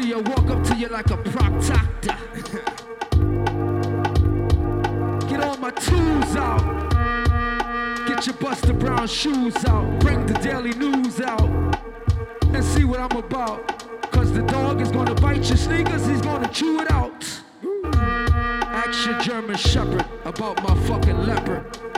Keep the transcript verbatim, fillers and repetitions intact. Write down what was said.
See, I walk up to you like a proctor. Get all my tools out. Get your Buster Brown shoes out. Bring the daily news out. And see what I'm about. Cause the dog is gonna bite your sneakers, he's gonna chew it out. Ask your German Shepherd about my fucking leopard.